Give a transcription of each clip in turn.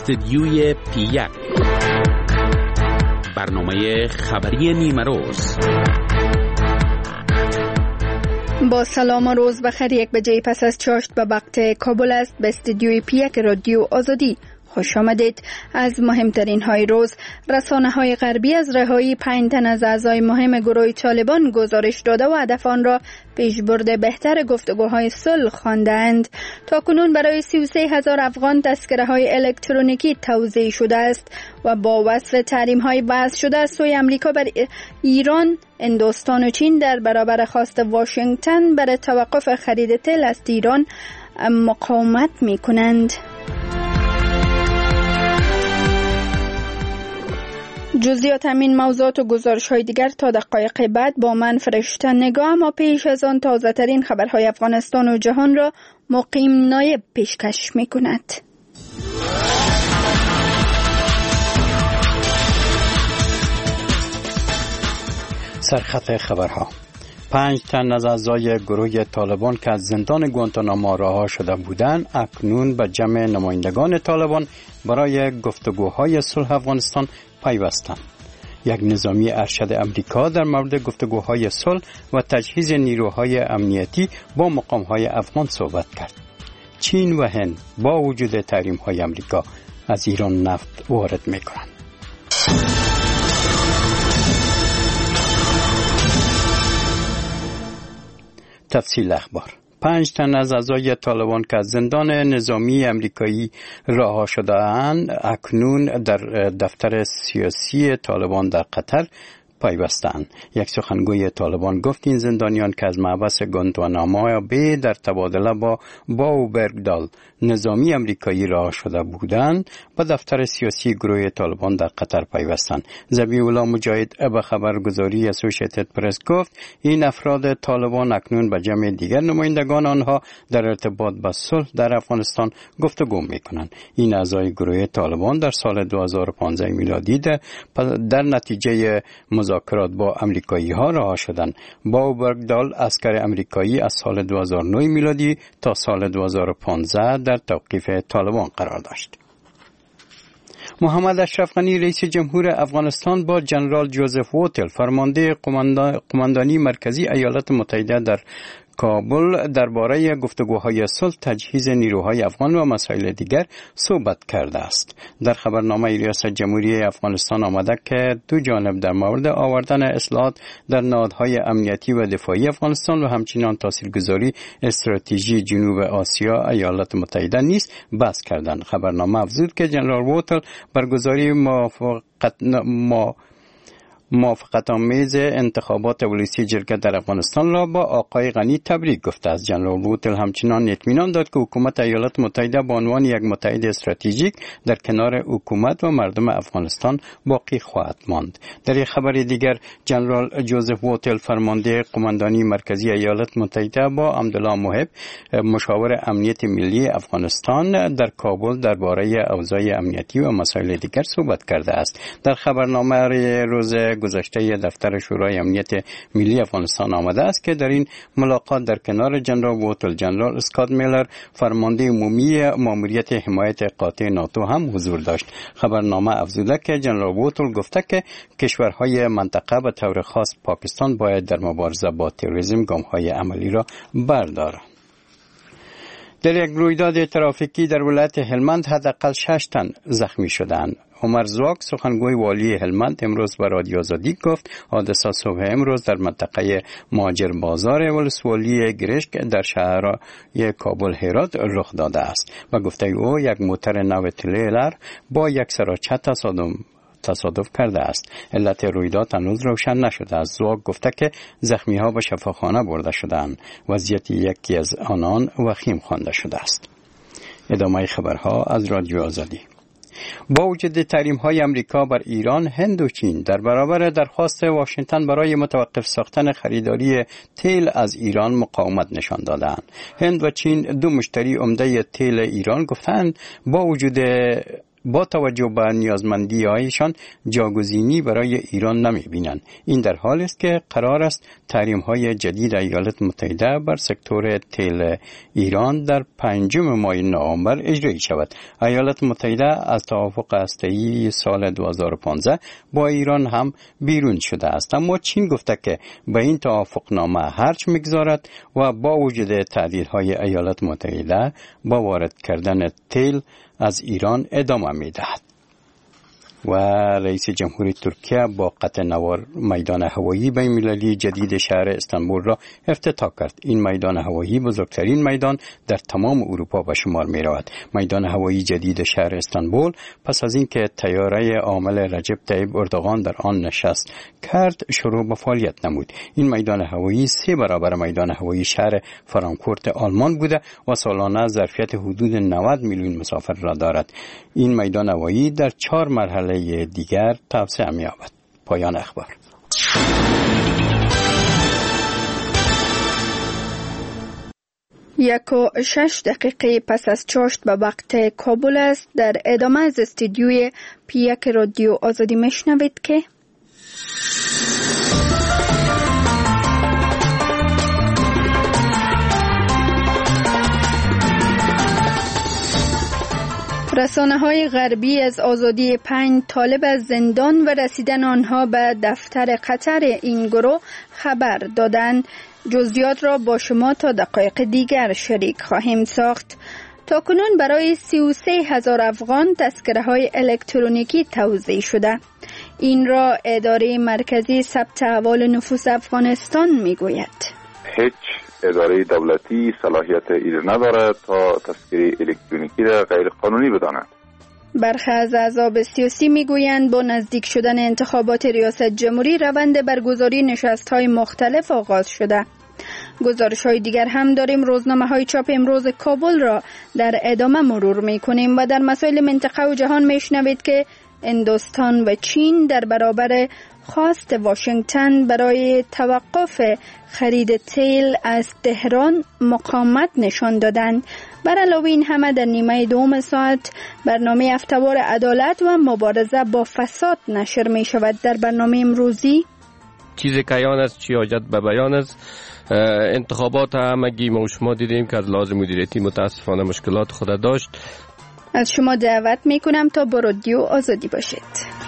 استدیوی پی1 برنامه خبری نیمه روز. با سلام و روز بخیر. 1 بجه پس از چاشت به وقت کابل است. به استدیوی پی1 رادیو آزادی خوش آمدید. از مهمترین های روز، رسانه های غربی از رهایی 5 تن از اعضای مهم گروه طالبان گزارش داده و هدف آن را پیشبرد بهتر گفتگوهای صلح خواندند. تاکنون برای 33,000 افغان تذکره های الکترونیکی توزیع شده است و با وصف تحریم های وضع شده از سوی امریکا بر ایران، هندوستان و چین در برابر خواست واشنگتن برای توقف خرید تیل از ایران مقاومت می کنند. جزئیات همین موضوعات و گزارش های دیگر تا دقایق بعد با من فرشته نگاه، اما پیش از آن تازه ترین خبرهای افغانستان و جهان را مقیم نایب پیشکش می کند. سرخط خبرها: 5 تن از اعضای گروه طالبان که از زندان گوانتانامو رها شده بودند اکنون به جمع نمایندگان طالبان برای گفتگوهای صلح افغانستان پیوستند. یک نظامی ارشد امریکا در مورد گفتگوهای صلح و تجهیز نیروهای امنیتی با مقامهای افغان صحبت کرد. چین و هند با وجود تحریم‌های امریکا از ایران نفت وارد می‌کنند. تفصیل اخبار: 5 تن از اعضای طالبان که از زندان نظامی امریکایی رها شده‌اند اکنون در دفتر سیاسی طالبان در قطر پیوستند. یک سخنگوی طالبان گفت این زندانیان که از محبس گوانتانامو بی در تبادله با باوبرگدال نظامی امریکایی رها شده بودند به دفتر سیاسی گروه طالبان در قطر پیوستند. ذبیح الله مجاهد به خبرگزاری اسوشیتد پرس گفت این افراد طالبان اکنون به جمع دیگر نمایندگان آنها در ارتباط با صلح در افغانستان گفتگو می‌کنند. این اعضای گروه طالبان در سال 2015 میلادی در نتیجه مذاکرات با امریکایی ها رها شدند. باوبرگدال اسکر امریکایی از سال 2009 میلادی تا سال 2015 در توقیف طالبان قرار داشت. محمد اشرف غنی رئیس جمهور افغانستان با جنرال جوزف ووتل فرمانده قماندانی مرکزی ایالات متحده در کابل درباره گفتگوهای صلح، تجهیز نیروهای افغان و مسائل دیگر صحبت کرده است. در خبرنامه ریاست جمهوری افغانستان آمده که دو جانب در مورد آوردن اصلاحات در نهادهای امنیتی و دفاعی افغانستان و همچنین تاثیرگذاری استراتژی جنوب آسیا ایالات متحده نیز بحث کردند. خبرنامه افزود که جنرال ووتل برگزاری موافقت‌آمیز انتخابات ولسی جرگه در افغانستان را با آقای غنی تبریک گفته است. جنرال ووتل همچنان اطمینان داد که حکومت ایالات متحده به عنوان یک متحد استراتژیک در کنار حکومت و مردم افغانستان باقی خواهد ماند. در یک خبر دیگر، جنرال جوزف ووتل فرمانده قماندانی مرکزی ایالات متحده با عبدالله محب مشاور امنیت ملی افغانستان در کابل درباره اوضاع امنیتی و مسائل دیگر صحبت کرده است. در خبرنامه روز گذشته دفتر شورای امنیت ملی افغانستان آمده است که در این ملاقات در کنار جنرال ووتل جنرال اسکات میلر فرمانده عمومی ماموریت حمایت قاطع ناتو هم حضور داشت. خبرنامه افزوده که جنرال ووتل گفته که کشورهای منطقه به طور خاص پاکستان باید در مبارزه با تروریسم گام‌های عملی را بردارند. در یک رویداد ترافیکی در ولایت هلمند حداقل 6 تن زخمی شدند. عمر زواک سخنگوی والی هلمند امروز به رادیو آزادی گفت حادثه صبح امروز در منطقه مهاجر بازار ولسوالی گرشک در شهرهای کابل هرات رخ داده است. و گفته او یک موتر نو تریلر با یک سراچه تصادف کرده است. علت رویداد هنوز روشن نشده است. زواک گفته که زخمی ها به شفاخانه برده شدند. وضعیت یکی از آنان وخیم خوانده شده است. ادامه خبرها از رادیو آزادی. با وجود تحریم‌های امریکا بر ایران، هند و چین در برابر درخواست واشنگتن برای متوقف ساختن خریداری تیل از ایران مقاومت نشان دادند. هند و چین دو مشتری عمده تیل ایران گفتند با وجود با توجه به نیازمندی‌هایشان جاگزینی برای ایران نمی‌بینند. این در حالی است که قرار است تحریم‌های جدید ایالات متحده بر سکتور تیل ایران در 5 ماه نوامبر اجرایی شود. ایالات متحده از توافق هسته‌ای سال 2015 با ایران هم بیرون شده است، اما چین گفته که به این توافقنامه هرچ می‌گذارد و با وجود تهدیدهای ایالات متحده با وارد کردن تیل از ایران ادامه می‌دهد. و رئیس جمهوری ترکیه با قطع نوار میدان هوایی بین‌المللی جدید شهر استانبول را افتتاح کرد. این میدان هوایی بزرگترین میدان در تمام اروپا به شمار می رود. میدان هوایی جدید شهر استانبول پس از اینکه طیاره عامل رجب طیب اردوغان در آن نشست کرد شروع به فعالیت نمود. این میدان هوایی 3 برابر میدان هوایی شهر فرانکفورت آلمان بوده و سالانه ظرفیت حدود 90 میلیون مسافر را دارد. این میدان هوایی در 4 مرحله دیگر توسعه می‌یابد. پایان اخبار. 1:06 پس از چاشت به وقت کابل است. در ادامه از استودیوی پیک رادیو آزادی میشنوید که رسانه‌های غربی از آزادی 5 طالب از زندان و رسیدن آنها به دفتر قطر این گروه خبر دادند. جزئیات را با شما تا دقایق دیگر شریک خواهیم ساخت. تاکنون برای 33,000 افغان تذکره‌های الکترونیکی توزیع شده. این را اداره مرکزی ثبت احوال نفوس افغانستان میگوید. هیچ اداره دولتی صلاحیت این ندارد تا تذکره الکترونیکی را غیر قانونی بداند. برخی از احزاب سیاسی میگویند با نزدیک شدن انتخابات ریاست جمهوری روند برگزاری نشست‌های مختلف آغاز شده. گزارش‌های دیگر هم داریم. روزنامه‌های چاپ امروز کابل را در ادامه مرور می‌کنیم و در مسائل منطقه و جهان میشنوید که هندوستان و چین در برابر خواست واشنگتن برای توقف خرید تیل از تهران مقاومت نشان دادند. بر علاوه این همه در نیمه دوم ساعت برنامه هفته‌وار عدالت و مبارزه با فساد نشر می شود. در برنامه امروزی چیزی که عیان است، چی حاجت به بیان است. انتخابات همگی ما و شما دیدیم که از لحاظ مدیریتی متاسفانه مشکلات خود داشت. از شما دعوت می کنم تا با رادیو آزادی باشید.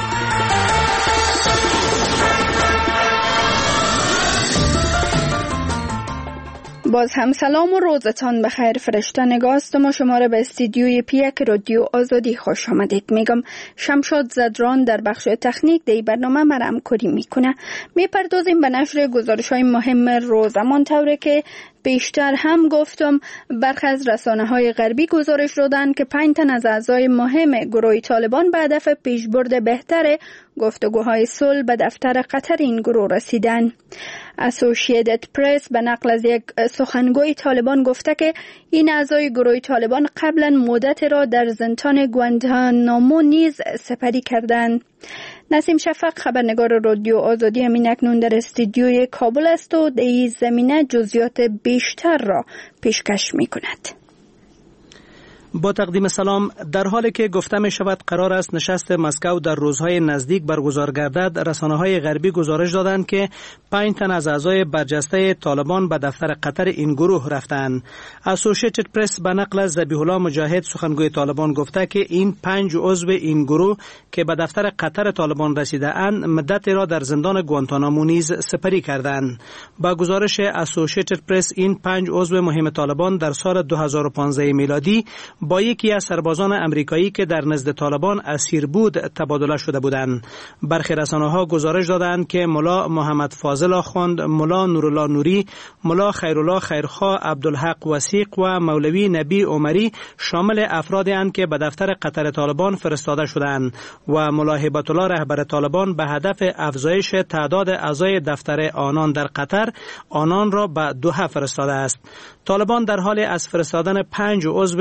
باز هم سلام و روزتان بخیر. فرشته نگاست ما شما را به استودیوی پیک رادیو آزادی خوش آمدید میگم. شمشاد زدران در بخش تکنیک دی برنامه مرام کاری میکنه. میپردازیم به نشر گزارش‌های مهم روزمان طوری که بیشتر هم گفتم. برخی از رسانه‌های غربی گزارش دادند که 5 تن از اعضای مهم گروه طالبان به هدف پیشبرد بهتر گفتگوهای صلح به دفتر قطر این گروه رسیدند. اسوسییتد پرس به نقل از یک سخنگوی طالبان گفته که این اعضای گروه طالبان قبلا مدت را در زندان گوانتانامو نیز سپری کردند. نسیم شفق خبرنگار رادیو آزادی همین اکنون در استودیوی کابل است و در این زمینه جزئیات بیشتر را پیشکش می کند. با تقدیم سلام. در حالی که گفته می شود قرار است نشست مسکو در روزهای نزدیک برگزار گردد، رسانه‌های غربی گزارش دادند که 5 تن از اعضای برجسته طالبان به دفتر قطر این گروه رفتند. اسوسییتد پرس به نقل از ذبیح الله مجاهد سخنگوی طالبان گفته که این 5 عضو این گروه که به دفتر قطر طالبان رسیده اند مدت را در زندان گوانتانامو نیز سپری کردند. با گزارش اسوسییتد پرس این 5 عضو مهم طالبان در سال 2015 میلادی با یکی از سربازان امریکایی که در نزد طالبان اسیر بود تبادله شده بودند. برخی رسانه‌ها گزارش دادند که ملا محمد فاضل آخوند، ملا نورالله نوری، ملا خیرالله خیرخواه، عبدالحق وثیق و مولوی نبی عمری شامل افرادی اند که به دفتر قطر طالبان فرستاده شدند و ملا هیبت الله رهبر طالبان به هدف افزایش تعداد اعضای دفتر آنان در قطر آنان را به دوحه فرستاده است. طالبان در حال از فرستادن 5 عضو دیگر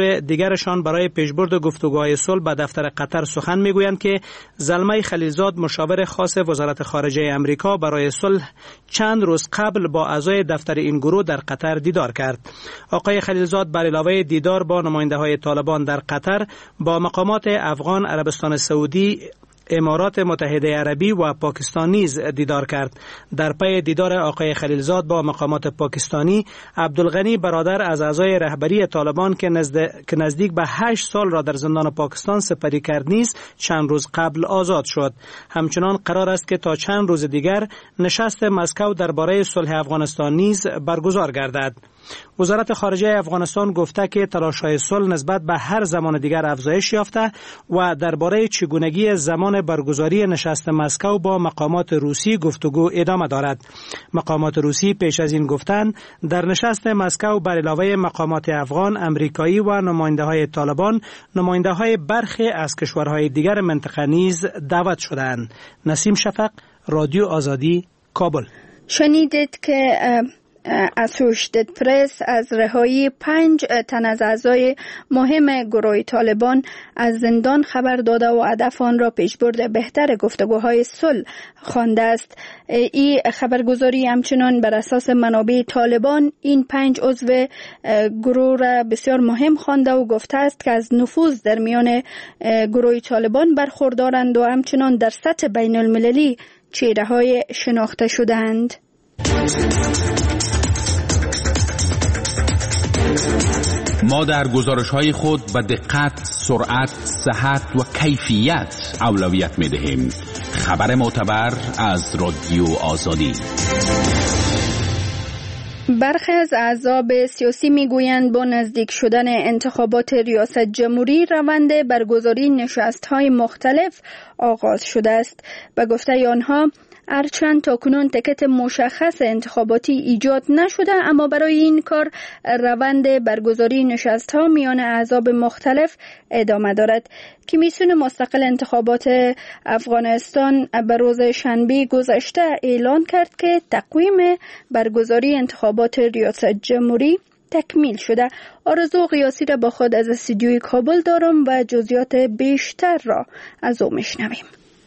دیگرشان برای پیشبرد گفتگوهای صلح به دفتر قطر سخن میگویند که زلمه خلیلزاد مشاور خاص وزارت خارجه امریکا برای صلح چند روز قبل با اعضای دفتر این گروه در قطر دیدار کرد. آقای خلیلزاد بر علاوه دیدار با نماینده‌های طالبان در قطر با مقامات افغان، عربستان سعودی، امارات متحده عربی و پاکستان نیز دیدار کرد. در پی دیدار آقای خلیلزاد با مقامات پاکستانی، عبدالغنی برادر از اعضای رهبری طالبان که نزدیک به 8 سال را در زندان پاکستان سپری کرد نیز چند روز قبل آزاد شد. همچنان قرار است که تا چند روز دیگر نشست مسکو درباره صلح افغانستان نیز برگزار گردد. وزارت خارجه افغانستان گفته که تلاش‌های صلح نسبت به هر زمان دیگر افزایش یافته و درباره چگونگی زمان برگزاری نشست مسکو با مقامات روسی گفتگو ادامه دارد. مقامات روسی پیش از این گفتند در نشست مسکو بر علاوه مقامات افغان، امریکایی و نماینده‌های طالبان، نماینده‌های برخی از کشورهای دیگر منطقه نیز دعوت شدند. نسیم شفق، رادیو آزادی، کابل. شنیدید که اسوشیتد پرس از رهایی 5 تن از اعضای مهم گروه طالبان از زندان خبر داده و هدف آن را پیشبرد بهتر گفتگوهای صلح خوانده است. این خبرگزاری همچنان بر اساس منابع طالبان این 5 عضو گروه را بسیار مهم خوانده و گفته است که از نفوذ در میان گروه طالبان برخوردارند و همچنان در سطح بین المللی چهره‌های شناخته شده‌اند. ما در گزارش‌های خود به دقت، سرعت، صحت و کیفیت اولویت می‌دهیم. خبر معتبر از رادیو آزادی. برخی از احزاب سیاسی میگویند با نزدیک شدن انتخابات ریاست جمهوری روند برگزاری نشست‌های مختلف آغاز شده است. به گفته آنها هرچند تاکنون تکت مشخص انتخاباتی ایجاد نشده، اما برای این کار روند برگزاری نشست‌ها میان احزاب مختلف ادامه دارد. کمیسیون مستقل انتخابات افغانستان به روز شنبه گذشته اعلان کرد که تقویم برگزاری انتخابات ریاست جمهوری تکمیل شده. آرزو قیاسی را با خود از استودیوی کابل دارم و جزئیات بیشتر را از او میشنویم.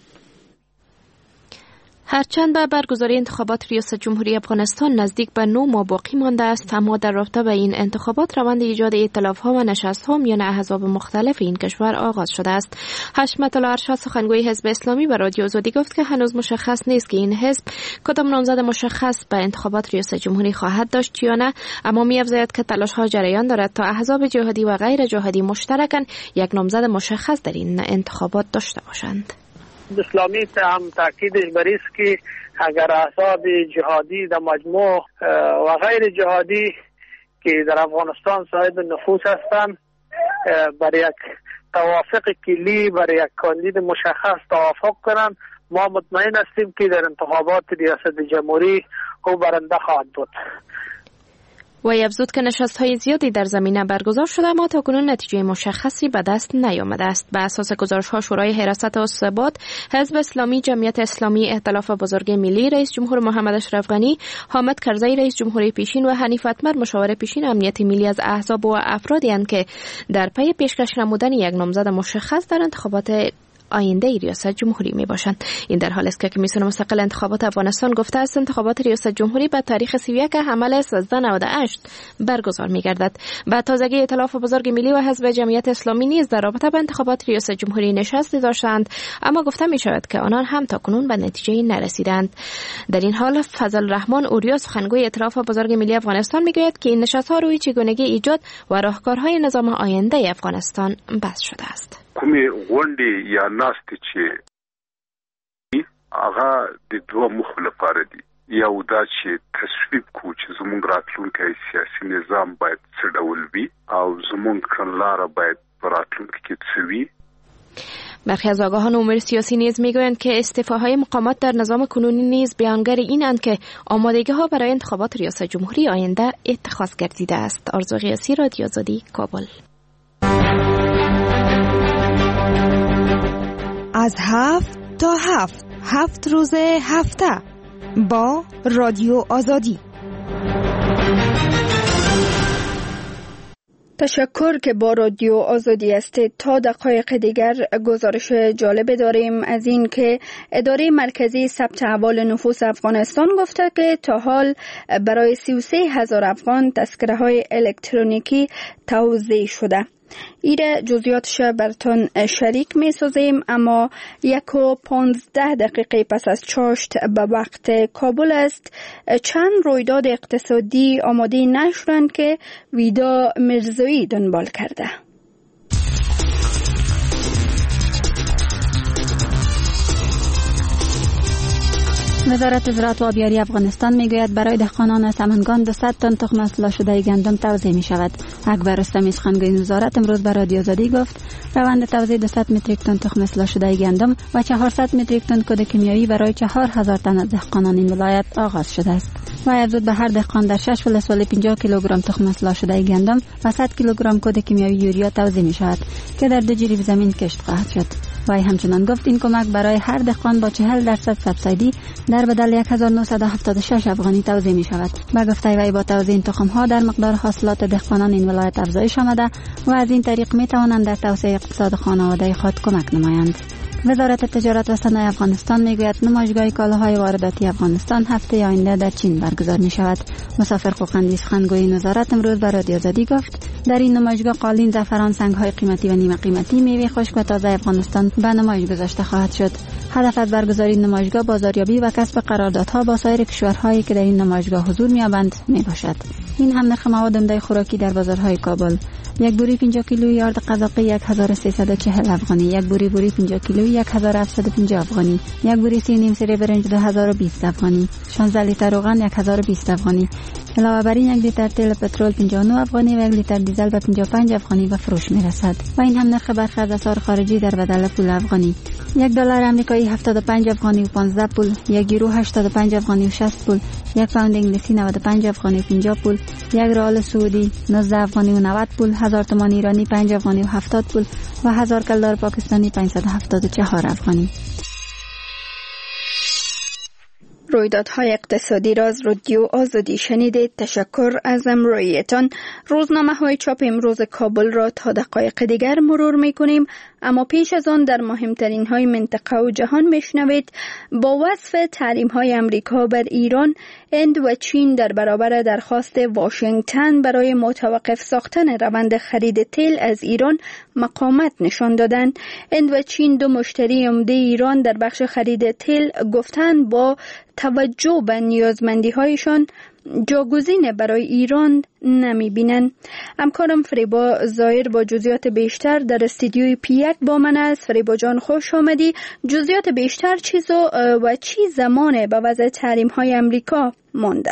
هرچند به برگزاری انتخابات ریاست جمهوری افغانستان نزدیک به 9 ماه باقی مانده است، اما در رابطه به این انتخابات روند ایجاد ائتلاف‌ها و نشست‌ها میان احزاب مختلف این کشور آغاز شده است. حشمت الله ارشاد سخنگوی حزب اسلامی به رادیو آزادی گفت که هنوز مشخص نیست که این حزب کدام نامزد مشخص به انتخابات ریاست جمهوری خواهد داشت یا نه، اما می‌افزاید که تلاش‌ها جریان دارد تا احزاب جهادی و غیر جهادی مشترکاً یک نامزد مشخص در این انتخابات داشته باشند. اسلامی هم تاکیدش بر است که اگر احزاب جهادی در مجموع و غیر جهادی که در افغانستان صاحب نفوذ هستند بر یک توافق کلی بر یک کاندید مشخص توافق کنند، ما مطمئن هستیم که در انتخابات ریاست جمهوری او برنده خواهد بود. و افزود که نشست‌های زیادی در زمینه برگزار شده اما تاکنون نتیجه مشخصی به دست نیامده است. به اساس گزارش‌ها شورای حراست و ثبات، حزب اسلامی، جمعیت اسلامی، ائتلاف بزرگ ملی، رئیس جمهور محمد اشرف غنی، حامد کرزی رئیس جمهوری پیشین و حنیف اتمر مشاور پیشین امنیت ملی از احزاب و افرادی اند که در پی پیشکش نمودن یک نامزد مشخص در انتخابات آینده ریاست جمهوری می باشند. این در حالی است که کمیسیون مستقل انتخابات افغانستان گفته است انتخابات ریاست جمهوری به تاریخ 31 حمل 1398 برگزار می گردد. به تازگی ائتلاف بزرگ ملی و حزب جمعیت اسلامی نیز در رابطه با انتخابات ریاست جمهوری نشستی داشتند، اما گفته می شود که آنان هم تاکنون به نتیجه نرسیدند. در این حال فضل الرحمن اوریا سخنگوی ائتلاف بزرگ ملی افغانستان می گوید که این نشست‌ها روی چگونگی ایجاد و راهکارهای نظام آینده افغانستان بحث شده است. کومې غونډې یا ناستې چې هغه د دوه موخو لپاره دي. یو دا چې تصویب کو چې زموږ راتلونکی سیاسي نظام باید څه ډول وي او زموږ کړنلاره باید په راتلونکي کې څه وي. برخی از آگاهان امور سیاسی نیز میگویند که استعفاهای مقامات در نظام کنونی نیز بیانگر اینند که آمادگی‌ها برای انتخابات ریاست جمهوری آینده اتخاذ گردیده است. آرزو قیاسی، رادیو آزادی، کابل. از 7 تا 7 روز هفته با رادیو آزادی. تشکر که با رادیو آزادی هستید. تا دقایق دیگر گزارش جالب داریم از این که اداره مرکزی ثبت احوال نفوس افغانستان گفته که تا حال برای 33,000 افغان تذکره‌های الکترونیکی توزیع شده. ایره جزئیاتش براتون شریک می سازیم، اما 1:15 دقیقه پس از چاشت به وقت کابل است. چند رویداد اقتصادی آماده نشدند که ویدا مرزایی دنبال کرده. وزارت زراعت و آبیاری افغانستان میگوید برای دهقانان سمنگان 200 تن تخم اصلاح شده گندم توزیع می شود. اکبر رستمی سخنگوی وزارت امروز به رادیو آزادی گفت روند توزیع 200 متریک تن تخم اصلاح شده گندم و 400 متریک تن کود کیمیایی برای 4,000 تن از دهقانان این ولایت آغاز شده است. و افزود به هر دهقان در 6 فلسفه 50 کیلوگرم تخم اصلاح شده گندم و 100 کیلوگرم کود کیمیایی یوریا توزیع می شود که در 2 جریب زمین کشت خواهد شد. و همچنان گفت این کمک برای هر دهقان با 40% سبسیدی در بدل 1976 افغانی توزیع می شود. با گفته وی با توزیع این تخم ها در مقدار حاصلات دهقانان این ولایت افزایش آمده و از این طریق می توانند در توسعه اقتصاد خانواده خود کمک نمایند. وزارت تجارت و صنایع افغانستان میگوید نمایشگاه کالاهای وارداتی افغانستان هفته آینده در چین برگزار می شود. مسافر خوقندی سخنگوی وزارت امروز به رادیو آزادی گفت در این نمایشگاه قالین، زعفران، سنگ‌های قیمتی و نیمه قیمتی، میوه خشک و تازه افغانستان به نمایش گذاشته خواهد شد. هدف از برگزاری نمایشگاه بازاریابی و کسب قراردادها با سایر کشورهایی که در این نمایشگاه حضور می‌یابند میباشد. این هم نرخ مواد عمده خوراکی در بازارهای کابل: یک بوری 50 کیلویی آرد قزاقی 1340 افغانی، یک بوری 50 کیلویی 1750 افغانی، یک بوری 3.5 سری برنج 2020 افغانی، 16 لیتر روغن 1020 افغانی. علاوه بر این 1 لیتر تیل پترول 59 افغانی و 1 لیتر دیزل به 55 افغانی به فروش میرسد. و این هم نرخ برخی از اسعار خارجی در بدل پول افغانی: $1 آمریکایی 75 افغانی و 15 پول، 1 یورو 85 افغانی و 60 پول، 1 پوند انگلیسی 95 افغانی و 50 پول، 1 ریال سعودی 19 افغانی و 90 پول، 1000 تومان ایرانی 5 افغانی و 70 پول و 1000 کلدار پاکستانی 574 افغانی. رویدادهای اقتصادی را از رادیو آزادی شنیدید. تشکر از همراهیتان. روزنامه های چاپ امروز کابل را تا دقایق دیگر مرور می کنیم، اما پیش از آن در مهمترین های منطقه و جهان میشنوید. با وصف تحریم های امریکا بر ایران، هند و چین در برابر درخواست واشنگتن برای متوقف ساختن روند خرید تیل از ایران مقاومت نشان دادند. هند و چین، دو مشتری عمده ایران در بخش خرید تیل، گفتند با توجه به نیازمندی هایشان جاگزین برای ایران نمی بینند. همکارم فریبا ظاهر با جزئیات بیشتر در استودیوی P1 با من است. فریبا جان خوش آمدی. جزئیات بیشتر و چی زمانه به وضع تحریم های امریکا مانده؟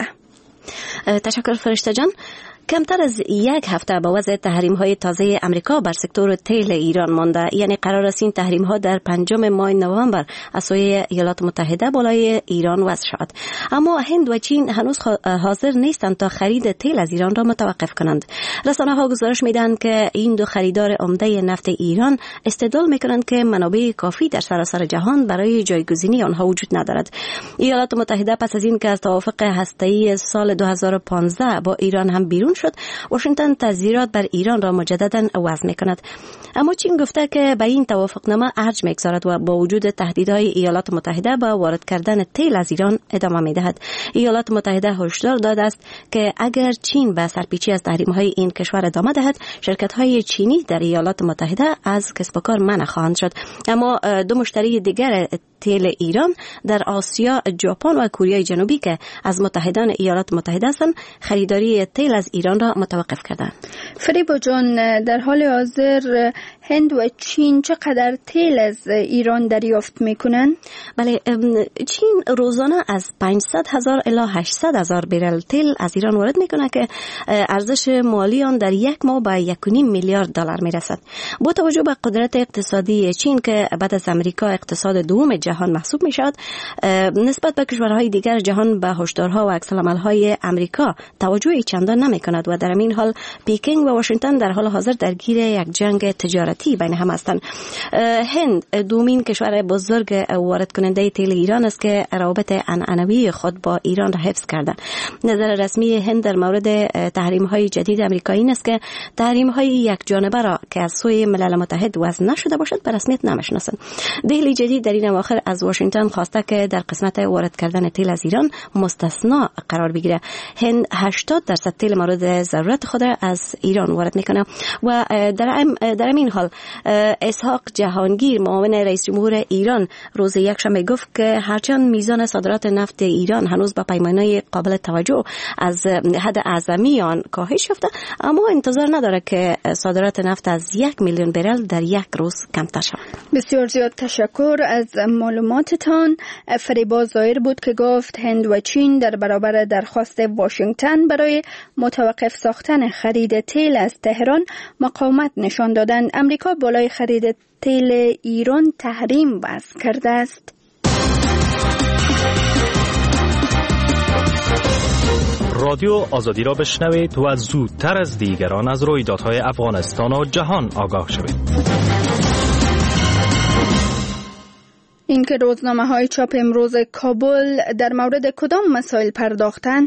تشکر فرشته جان. کمتر از 1 هفته به وضع تحریم‌های تازه امریکا بر سکتور تیل ایران مانده. یعنی قرار است این تحریم‌ها در 5 ماه نوامبر از سوی ایالات متحده بالای ایران وضع شود. اما هند و چین هنوز حاضر نیستند تا خرید تیل از ایران را متوقف کنند. رسانه‌ها گزارش می‌دهند که این دو خریدار عمده نفت ایران استدلال می‌کنند که منابع کافی در سراسر جهان برای جایگزینی آنها وجود ندارد. ایالات متحده پس از این که از توافق هسته‌ای سال 2015 با ایران هم بیرون شد، واشنگتن تذیرات بر ایران را مجددا وضع می‌کند. اما چین گفته که به این توافقنامه ارج می‌گذارد و با وجود تهدیدهای ایالات متحده به وارد کردن تیل از ایران ادامه می‌دهد. ایالات متحده هشدار داده است که اگر چین به سرپیچی از تحریم‌های این کشور ادامه دهد، شرکت‌های چینی در ایالات متحده از کسب و کار منع خواهند شد. اما دو مشتری دیگر تیل ایران در آسیا، ژاپن و کره جنوبی که از متحدان ایالات متحده هستند، خریداری تیل از ایران را متوقف کردند. فریبا جان، در حال حاضر هند و چین چقدر تیل از ایران دریافت میکنند؟ بله، چین روزانه از 500,000 الی 800,000 برل تیل از ایران وارد میکنه که ارزش مالی آن در 1 ماه به 1.5 میلیارد دلار میرسد. با توجه به قدرت اقتصادی چین که بعد از امریکا اقتصاد دوم جهان محسوب می شود. نسبت به کشورهای دیگر جهان به هشدارها و عکس‌العمل‌های امریکا توجه چندان نمی کند و در این حال پیکینگ و واشنگتن در حال حاضر درگیر یک جنگ تجارتی بین هم هستند. هند دومین کشور بزرگ وارد کننده تیل ایران است که روابط عنعنوی خود با ایران را حفظ کرده. نظر رسمی هند در مورد تحریم‌های جدید آمریکایی این است که تحریم‌های یک جانبه را که از سوی ملل متحد وضع نشده باشد به رسمیت نمی‌شناسند. دهلی جدید در این اواخر از واشنگتن خواسته که در قسمت وارد کردن تیل از ایران مستثنا قرار بگیره. هند 80% تیل مورد ضرورت خود از ایران وارد میکنه و در این حال اسحاق جهانگیر معاون رئیس جمهور ایران روز یکشنبه گفت که هرچند میزان صادرات نفت ایران هنوز به پیمانهای قابل توجه از حد اعظمی آن کاهش یافته، اما انتظار نداره که صادرات نفت از 1 میلیون برل در یک روز کمتر شود. بسیار زیاد تشکر از معلوماتتان. فریبا ظاهر بود که گفت هند و چین در برابر درخواست واشنگتن برای متوقف ساختن خرید تیل از تهران مقاومت نشان دادند. امریکا بالای خرید تیل ایران تحریم وضع کرده است. رادیو آزادی را بشنوید و زودتر از دیگران از رویدادهای افغانستان و جهان آگاه شوید. اینکه روزنامه‌های چاپ امروز کابل در مورد کدام مسائل پرداختند،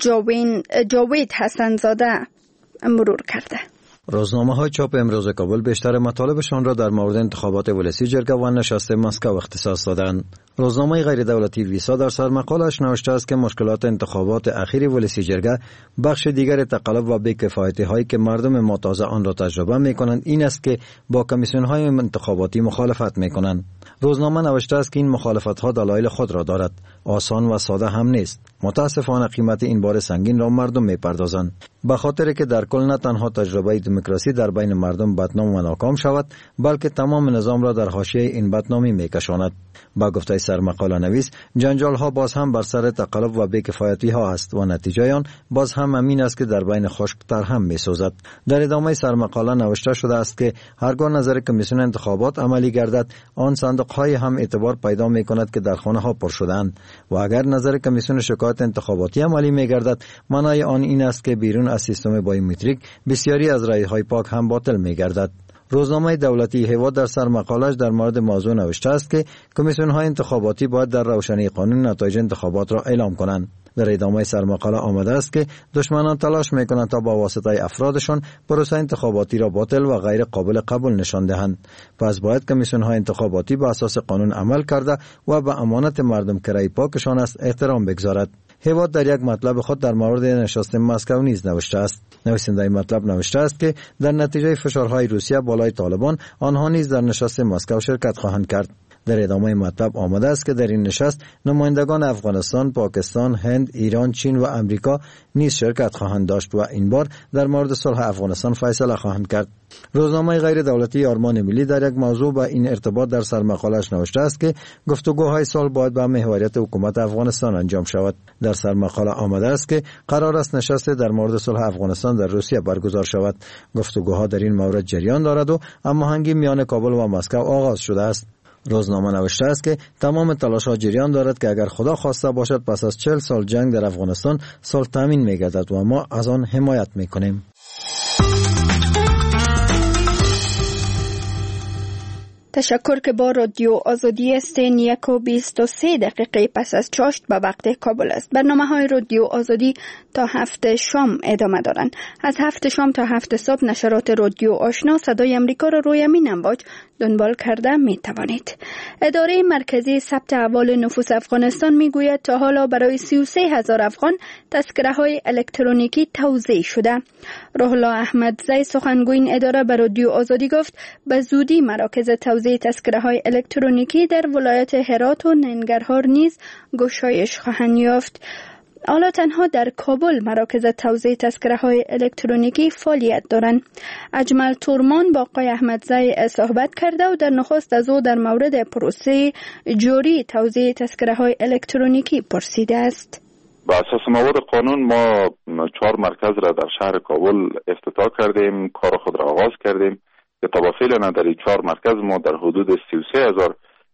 جاوید حسن‌زاده مرور کرده. روزنامه‌های چاپ امروز کابل بیشتر مطالبشان را در مورد انتخابات ولسی جرگه و نشست مسکو اختصاص دادند. روزنامه غیر دولتی ویسا در سرمقالش نوشته است که مشکلات انتخابات اخیر ولسی جرگه بخش دیگر تقلب و بی‌کفایتی هایی که مردم ما تازه آن را تجربه می‌کنند این است که با کمیسیون های انتخاباتی مخالفت می‌کنند. روزنامه نوشته است که این مخالفت ها دلایل خود را دارد، آسان و ساده هم نیست. متاسفانه قیمت این بار سنگین را مردم می‌پردازند، به خاطر که در کل نه تنها تجربه دموکراسی در بین مردم بدنام و ناکام شود، بلکه تمام نظام را در حاشیه این بدنامی می‌کشاند. با گفته سرمقاله نویس، جنجال ها باز هم بر سر تقلب و بی‌کفایتی ها است و نتیجه آن باز هم همین است که در بین خشک‌تر هم می‌سوزد. در ادامه سرمقاله نوشته شده است که هرگاه نظر کمیسیون انتخابات عملی گردد، آن صندوق‌های هم اعتبار پیدا می‌کند که در خانه ها پر شده‌اند و اگر نظر کمیسیون شکایت انتخاباتی عملی می‌گردد، معنای آن این است که بیرون از سیستم بایومتریک بسیاری از رای‌های پاک هم باطل می‌گردد. روزنامه دولتی هوا در سرمقاله‌اش در مورد موضوع نوشته است که کمیسیون‌های انتخاباتی باید در روشنی قانون نتایج انتخابات را اعلام کنند. در ادامه سرمقاله آمده است که دشمنان تلاش می‌کنند تا با واسطه افرادشان پروسه انتخاباتی را باطل و غیر قابل قبول نشان دهند. پس باید کمیسیون‌های انتخاباتی به اساس قانون عمل کرده و به امانت مردم که رای پاکشان است احترام بگذارد. هوا در یک مطلب خود در مورد نشست مسکو نیز نوشته است. نویسنده این مطلب نوشته است که در نتیجه فشارهای روسیه بالای طالبان، آنها نیز در نشست مسکو شرکت خواهند کرد. در ادامه مطلب آمده است که در این نشست نمایندگان افغانستان، پاکستان، هند، ایران، چین و امریکا نیز شرکت خواهند داشت و این بار در مورد صلح افغانستان فیصله خواهند کرد. روزنامه غیر دولتی آرمان ملی در یک موضوع با این ارتباط در سرمقاله‌اش نوشته است که گفتگوهای صلح باید به محوریت حکومت افغانستان انجام شود. در سرمقاله آمده است که قرار است نشست در مورد صلح افغانستان در روسیه برگزار شود. گفتگوها در این مورد جریان دارد و هماهنگی میان کابل و مسکو آغاز شده است. روزنامه نوشته است که تمام تلاش‌ها جریان دارد که اگر خدا خواسته باشد پس از 40 سال جنگ در افغانستان صلح تامین می‌گردد و ما از آن حمایت می‌کنیم. تشکر که با رادیو آزادی هستین. 1:23 دقیقه پس از چاشت به وقت کابل است. برنامه‌های رادیو آزادی تا 7 شام ادامه دارند. از 7 شام تا 7 صبح نشرات رادیو آشنا صدای امریکا را روی امین امواج دنبال کرده می توانید. اداره مرکزی ثبت احوال نفوس افغانستان می گوید تا حالا برای 33,000 افغان تذکره‌های الکترونیکی توزیع شده. روح الله احمدزی سخنگوی این اداره به رادیو آزادی گفت به زودی مراکز توزیع تذکره‌های الکترونیکی در ولایت هرات و ننگرهار نیز گشایش خواهند یافت. حالا تنها در کابل مراکز توزیع تذکره‌های الکترونیکی فعالیت دارند. اجمل تورمان با آقای احمدزی صحبت کرده و در نخست از او در مورد پروسه جوری توزیع تذکره‌های الکترونیکی پرسیده است. با اساس مواد قانون ما 4 مرکز را در شهر کابل افتتاح کردیم، کار خود را آغاز کردیم که تا به فعلا در 4 مرکز ما در حدود 33,000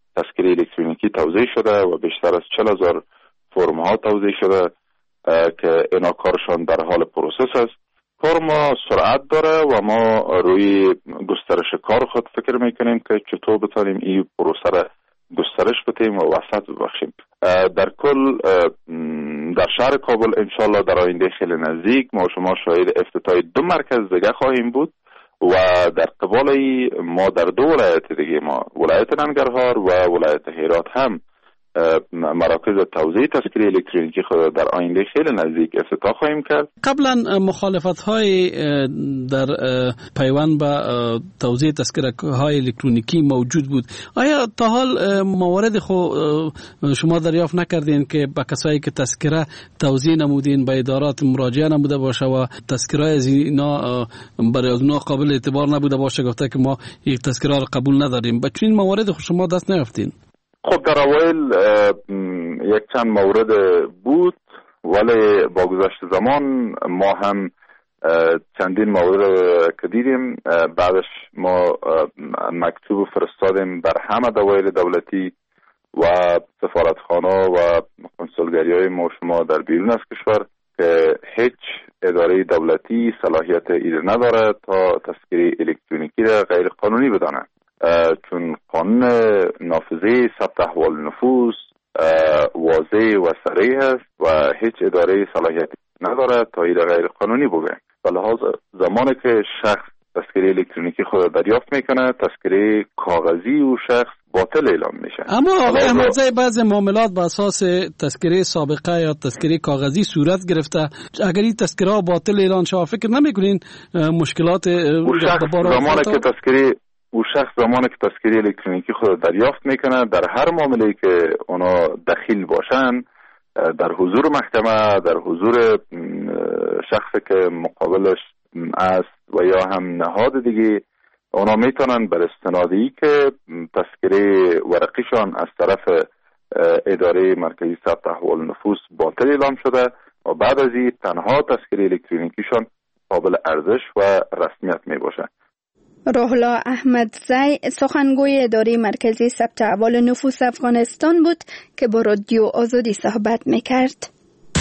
تذکره الکترونیکی توزیع شده و بیشتر از 40,000 فرم ها توزیع شده که اینا کارشان در حال پروسس است. کار ما سرعت داره و ما روی گسترش کار خود فکر میکنیم که چطور بتانیم این پروسه را گسترش بدیم و وسعت ببخشیم. در کل در شهر کابل انشالله در آینده خیلی نزدیک ما شما شاهد افتتاح 2 مرکز دیگه خواهیم بود و در قبال ما در 2 ولایت دیگه ما ولایت ننگرهار و ولایت هرات هم مراکز توزیع تذکره الکترونیکی خود در آینده خیلی نزدیک افتتاح خواهیم کرد. قبلا مخالفت‌های در پیوند به توزیع تذکره‌های الکترونیکی موجود بود. آیا تا حال موارد شما دریافت نکردین که با کسایی که تذکره توزیع نمودین به ادارات مراجعه نموده باشه و تذکره از اینا برای اونها قابل اعتبار نبوده باشه، گفته که ما یک تذکره را قبول نداریم؟ به چنین موارد شما دست نیافتین؟ خب در اوایل یک چند مورد بود، ولی با گذشت زمان ما هم چندین مورد که دیدیم. بعدش ما مکتوب فرستادیم در همه دوایر دولتی و سفارتخانه و کنسولگری‌های ما شما در بیرون از کشور که هیچ اداره دولتی صلاحیت ایره نداره تا تذکره الکترونیکی را غیر قانونی بدانه، چون قانون نافذه ثبت احوال نفوس واضح و صریح است و هیچ اداره صلاحیت نداره تا این غیر قانونی بگه. به لحاظ زمانی که شخص تذکره الکترونیکی خود دریافت میکنه، تذکره کاغذی و شخص باطل اعلام میشه. اما آقای احمدزی بعض معاملات به اساس تذکره سابقه یا تذکره کاغذی صورت گرفته. اگر این تذکره باطل اعلان شود فکر نمیکنین مشکلات زمانی که تذکره الکترونیکی خود دریافت میکنه، در هر معامله‌ای که اونا دخیل باشن، در حضور محکمه، در حضور شخصی که مقابلش است و یا هم نهاد دیگه، اونا میتونن بر استنادی که تذکره ورقیشان از طرف اداره مرکزی ثبت احوال نفوس باطل اعلام شده و بعد از این تنها تذکره الکترونیکیشان قابل ارزش و رسمیت میباشه. روح الله احمدزی سخنگوی اداره مرکزی ثبت احوال نفوس افغانستان بود که با رادیو آزادی صحبت میکرد.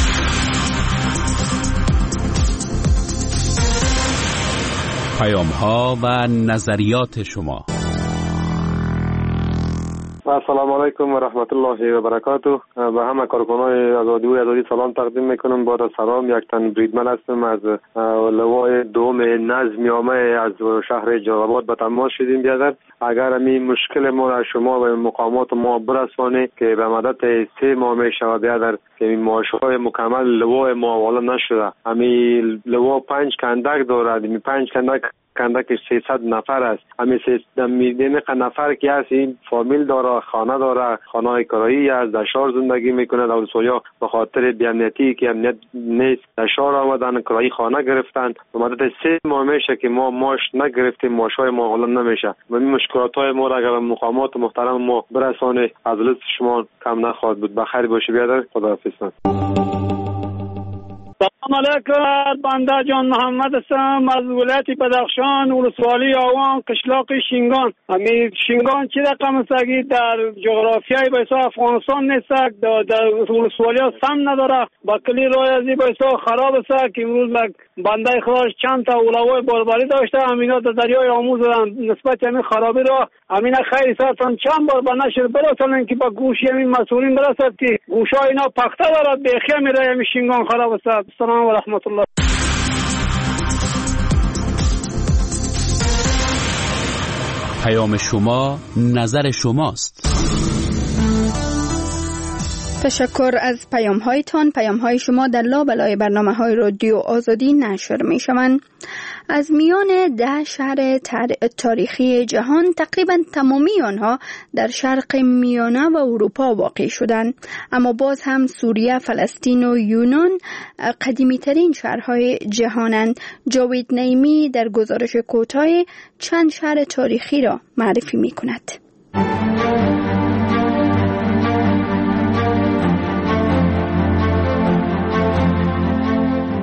پیام‌ها و نظریات شما. السلام علیکم و رحمت الله و برکاته. به همه کارکنان آزادی سلام تقدیم میکنم. با سلام، یک تن بریدمن هستم از لوای دوم نظم عامه از شهر جلال آباد به تماس شدیم. بیادر اگر همین مشکل ما را شما و مقامات ما برسانه که به مدت 3 ماه میشه بیادر که این معاشهای مکمل لوای ما حالا نشده. همین لوا 5 کندک دارد. این 5 کندکش 300 نفر است. همین 300 نفر که هست این فامیل داره، خانه داره، خانه کرایی است، در شهر زندگی میکنه. دولت‌ها به خاطر بی‌امنیتی که امنیت نیست در شهر آمدن، کرایی خانه گرفتن. به مدت 3 ماه میشه که ما ماش نگرفتیم، ماشای ما حالا نمیشه. و این مشکلات‌های ما را اگر مقامات محترم ما برسانه از لطف شما کم نخواهد بود. بخیر باشی بیادر. خداحافظ. سلام علیکم. بنده جان محمد هستم از ولایت بدخشان، ولسوالی آوان، قشلاق شینگان. همین شینگان چی رقم است که در جغرافیای بایسا افغانستان نیست، در ولسوالی ها سم نداره، با کلی رای ازی بایسا خراب است که امروز بنده خداش چند تا اولوای بارباری داشته، همینا در دریای آموز نسبت همین خرابی را همینا خیلی ساعتان چند بار به نشر برسانن که با گوشی همین مسئولین برسد که گوشای اینا پخته دارد، بیخی میره همین شینگان خراب است. السلام و رحمت الله. پیام شما نظر شماست. تشکر از پیام‌هایتان. پیام‌های شما در لابلای برنامه‌های رادیو آزادی نشر می‌شوند. از میان 10 شهر تاریخی جهان تقریباً تمامی آنها در شرق میانه و اروپا واقع شدند، اما باز هم سوریه، فلسطین و یونان قدیمی‌ترین شهرهای جهانند. جاوید نعیمی در گزارش کوتاه چند شهر تاریخی را معرفی می‌کند.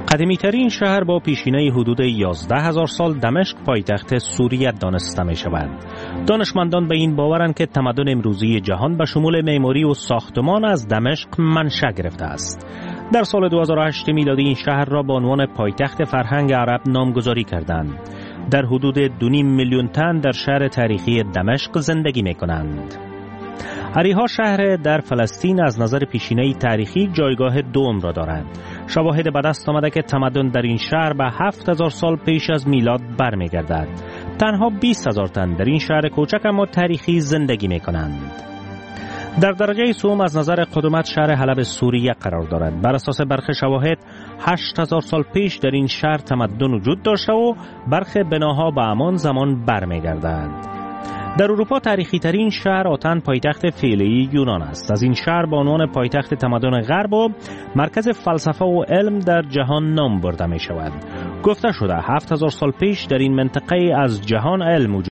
قدیمی ترین شهر با پیشینه حدود 11,000 سال دمشق پایتخت سوریه دانسته می شود. دانشمندان به این باورند که تمدن امروزی جهان به شمول معماری و ساختمان از دمشق منشأ گرفته است. در سال 2008 میلادی این شهر را به عنوان پایتخت فرهنگ عرب نامگذاری کردند. در حدود 2.5 میلیون تن در شهر تاریخی دمشق زندگی می کنند. اریحا شهر در فلسطین از نظر پیشینه تاریخی جایگاه دوم را دارد. شواهد به دست آمده که تمدن در این شهر به 7,000 سال پیش از میلاد برمیگردد. تنها 20,000 تن در این شهر کوچک اما تاریخی زندگی می کنند. در درجه سوم از نظر قدمت شهر حلب سوریه قرار دارد. بر اساس برخی شواهد 8,000 سال پیش در این شهر تمدن وجود داشته و برخی بناها به همان زمان برمیگردد. در اروپا تاریخی ترین شهر آتن پایتخت فعلی یونان است. از این شهر به عنوان پایتخت تمدن غرب و مرکز فلسفه و علم در جهان نام برده می شود. گفته شده 7,000 سال پیش در این منطقه از جهان علم وجود